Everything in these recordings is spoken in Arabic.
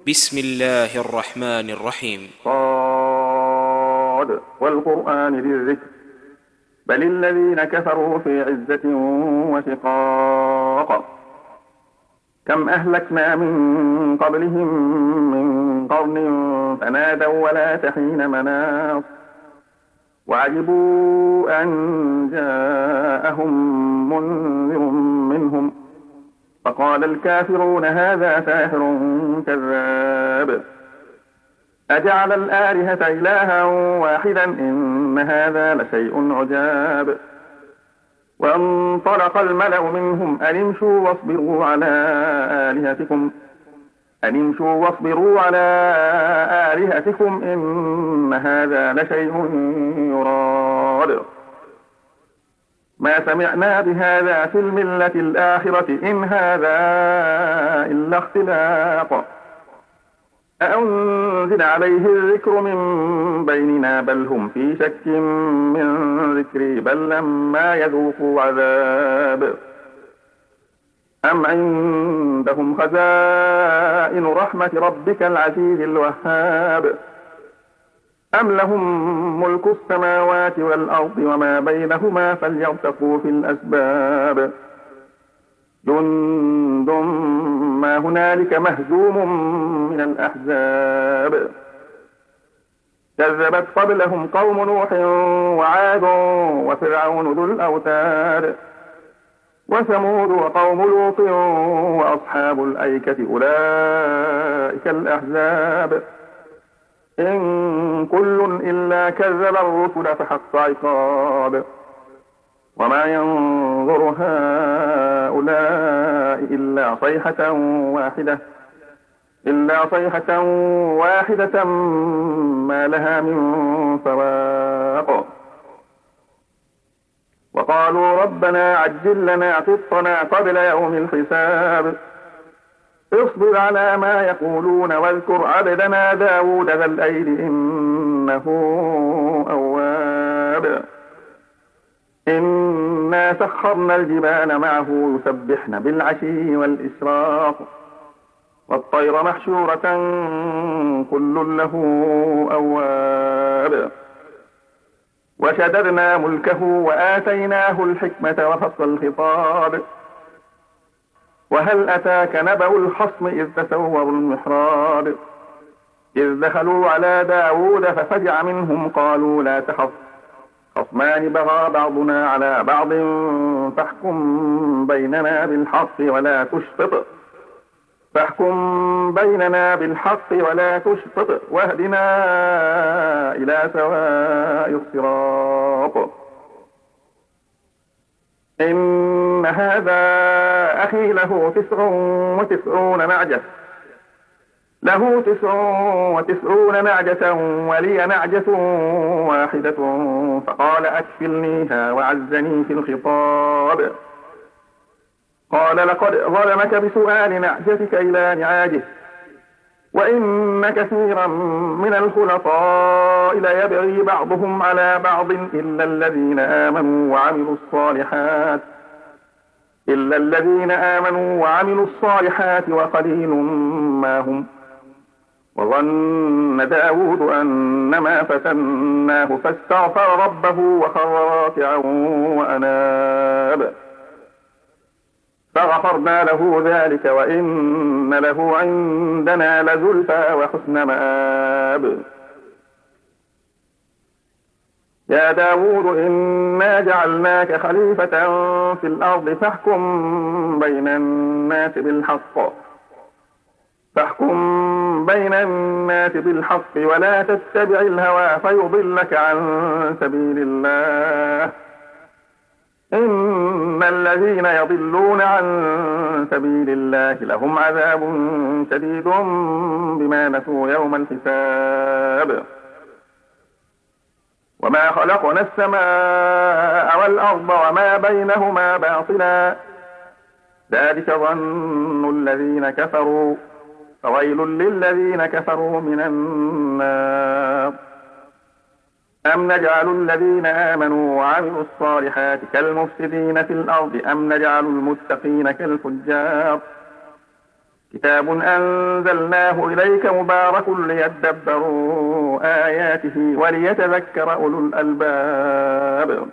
بسم الله الرحمن الرحيم. صاد والقرآن ذي الذكر بل الذين كفروا في عزة وشقاق كم أهلكنا من قبلهم من قرن فنادوا ولا تحين مناص وعجبوا أن جاءهم منذر منهم فقال الكافرون هذا ساحر كذاب أجعل الآلهة إلها واحدا إن هذا لشيء عجاب وانطلق الملأ منهم أن امشوا واصبروا على آلهتكم إن هذا لشيء يراد ما سمعنا بهذا في الملة الآخرة إن هذا إلا اختلاق أأنزل عليه الذكر من بيننا بل هم في شك من ذكري بل لما يذوقوا عذاب أم عندهم خزائن رحمة ربك العزيز الوهاب أم لهم ملك السماوات والأرض وما بينهما فليرتقوا في الأسباب جند ما هنالك مهزوم من الأحزاب كذبت قبلهم قوم نوح وعاد وفرعون ذو الأوتاد وثمود وقوم لوط وأصحاب الأيكة أولئك الأحزاب إن كل إلا كذب الرسل فحق عقاب وما ينظر هؤلاء إلا صيحة واحدة ما لها من فواق وقالوا ربنا عجل لنا قطنا قبل يوم الحساب اصبر على ما يقولون واذكر عبدنا داود ذا الأيد إنه أواب إنا سخرنا الجبال معه يسبحن بالعشي والإشراق والطير محشورة كل له أواب وشددنا ملكه وآتيناه الحكمة وفصل الخطاب وهل أتاك نبأ الخصم إذ تسوروا المحراب إذ دخلوا على داود ففزع منهم قالوا لا تخف خصمان بغى بعضنا على بعض فاحكم بيننا بالحق ولا تشطط واهدنا إلى سواء الصراط إن هذا أخي له 99 نعجة ولي نعجة واحدة فقال أكفلنيها وعزني في الخطاب قال لقد ظلمك بسؤال نعجتك إلى نعاجه وإن كثيرا من الخلطاء ليبغي بعضهم على بعض إلا الذين آمنوا وعملوا الصالحات وقليل ما هم وظن داود أنما فتناه فاستغفر ربه وخر راكعا وأناب فغفرنا له ذلك وإن له عندنا لزلفى وحسن مآب يا داود إنا جعلناك خليفة في الأرض فاحكم بين الناس بالحق ولا تتبع الهوى فيضلك عن سبيل الله إن الذين يضلون عن سبيل الله لهم عذاب شديد بما نسوا يوم الحساب وما خلقنا السماء والأرض وما بينهما باطلا ذلك ظن الذين كفروا فويل للذين كفروا من النار أم نجعل الذين آمنوا وعملوا الصالحات كالمفسدين في الأرض أم نجعل المتقين كالفجار كتاب أنزلناه إليك مبارك ليدبروا آياته وليتذكر أولو الألباب.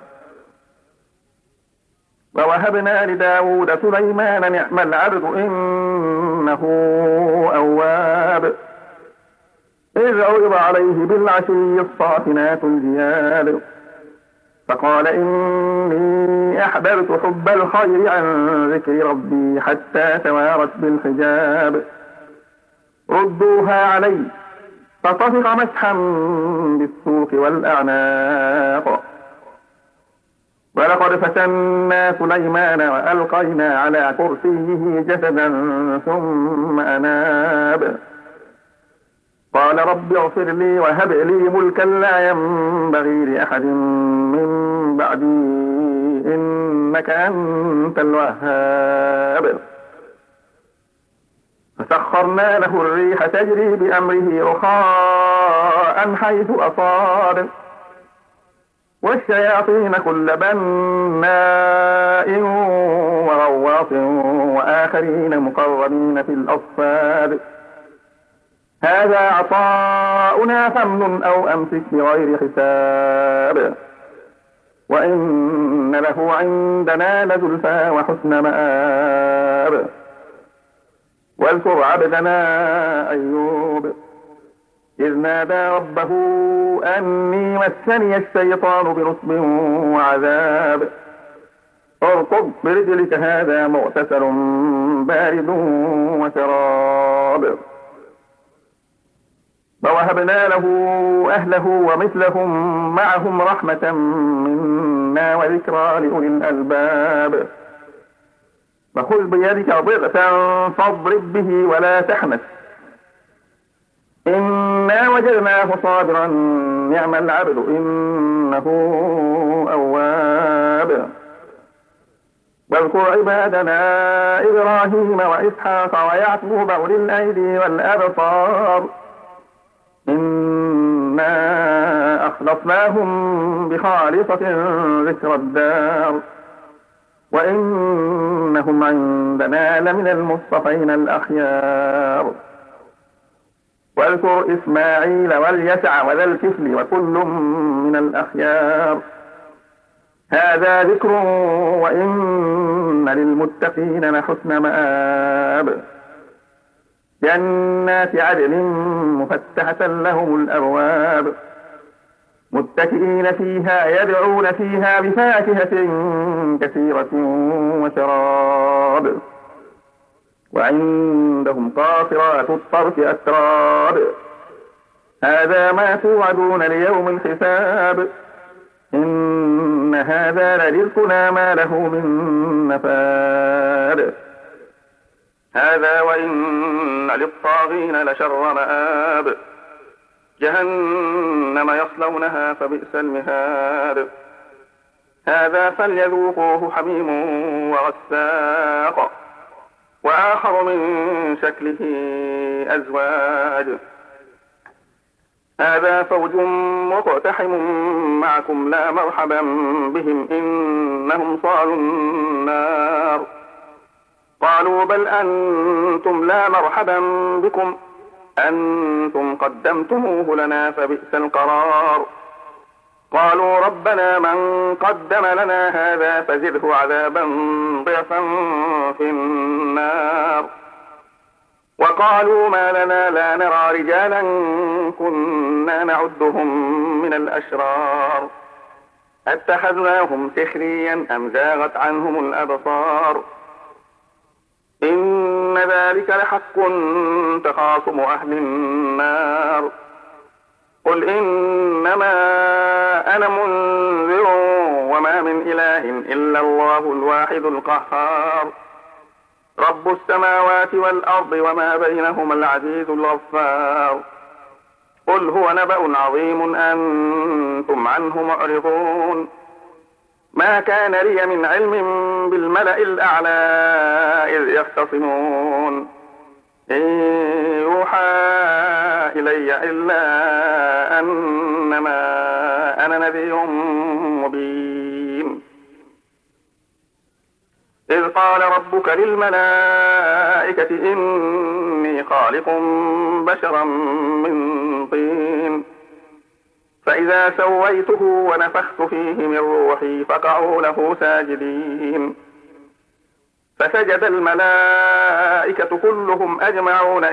ووهبنا لداود سليمان نعم العبد إنه أواب. إذ عرض عليه بالعشي الصافنات الجياد فقال إني أحببت حب الخير عن ذكر ربي حتى توارت بالحجاب. ردوها علي فطفق مسحا بالسوق والأعناق. ولقد فتنا سليمان وألقينا على كرسيه جسدا ثم أناب. قال رب اغفر لي وهب لي ملكا لا ينبغي لأحد من بعدي إنك أنت الوهاب. فسخرنا له الريح تجري بأمره رخاء حيث أصاب والشياطين كل بناء وغواص وآخرين مقرنين في الأصفاد. هذا عطاؤنا فامنن أو أمسك بغير حساب. وإن له عندنا لزلفى وحسن مآب. واذكر عبدنا أيوب إذ نادى ربه أني مسني الشيطان بنصب وعذاب. اركض برجلك هذا مغتسل بارد وشراب. ووهبنا له أهله ومثلهم معهم رحمة منا وذكرى لأولي الألباب. فخذ بيدك ضغثا فاضرب به ولا تحنث إنا وجدناه صابرا نعم العبد إنه أواب. واذكر عبادنا إبراهيم وإسحاق ويعقوب أولي الأيدي والأبصار إنا أخلصناهم بخالصة ذكر الدار وإنهم عندنا لمن المصطفين الأخيار. واذكر إسماعيل واليسع وذا الكفل وكل من الأخيار. هذا ذكر وإن للمتقين لحسن مآب. جنات عدن مفتحة لهم الأبواب متكئين فيها يدعون فيها بفاكهة كثيرة وشراب. وعندهم قاصرات الطرف أتراب. هذا ما توعدون ليوم الحساب. إن هذا لرزقنا ما له من نفاد. هذا وإن للطاغين لشر مآب. جهنم يصلونها فبئس المهاد. هذا فليذوقوه حميم وغساق وآخر من شكله أزواج. هذا فوج مقتحم معكم لا مرحبا بهم إنهم صالوا النار. قالوا بل أنتم لا مرحبا بكم أنتم قدمتموه لنا فبئس القرار. قالوا ربنا من قدم لنا هذا فزده عذابا ضعفا في النار. وقالوا ما لنا لا نرى رجالا كنا نعدهم من الأشرار أتخذناهم سخريا أم زاغت عنهم الأبصار. إن ذلك لحق تخاصم أهل النار. قل إنما أنا منذر وما من إله إلا الله الواحد القهار. رب السماوات والأرض وما بينهما العزيز الغفار. قل هو نبأ عظيم أنتم عنه معرضون. ما كان لي من علم بالملأ الأعلى إذ يختصمون. إن يوحى إلي إلا أنما أنا نذير مبين. إذ قال ربك للملائكة إني خالق بشرا من طين فإذا سويته ونفخت فيه من روحي فقعوا له ساجدين فسجد الملائكة كلهم أجمعون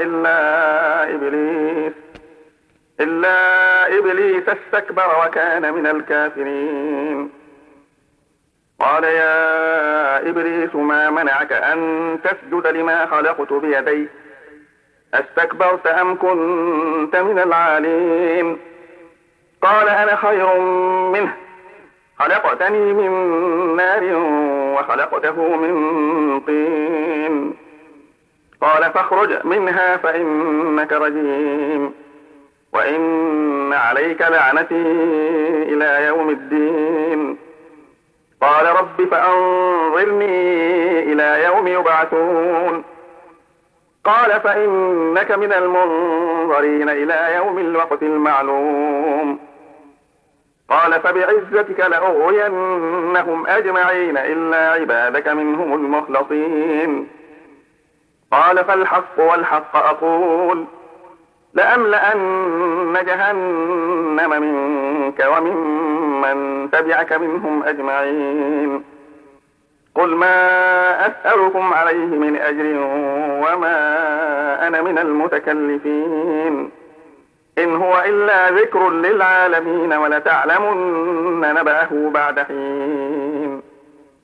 إلا إبليس استكبر وكان من الكافرين قال يا إبليس ما منعك أن تسجد لما خلقت بيدي أستكبرت أم كنت من العالين قال أنا خير منه خلقتني من نار وخلقته من طين قال فاخرج منها فإنك رجيم وإن عليك لعنتي إلى يوم الدين قال رب فأنظرني إلى يوم يبعثون قال فإنك من المنظرين إلى يوم الوقت المعلوم قال فبعزتك لأغوينهم أجمعين إلا عبادك منهم المخلصين قال فالحق والحق أقول لأملأن جهنم منك وممن تبعك منهم أجمعين قل ما أسألكم عليه من أجر وما أنا من المتكلفين إن هو إلا ذكر للعالمين ولتعلمن نبأه بعد حين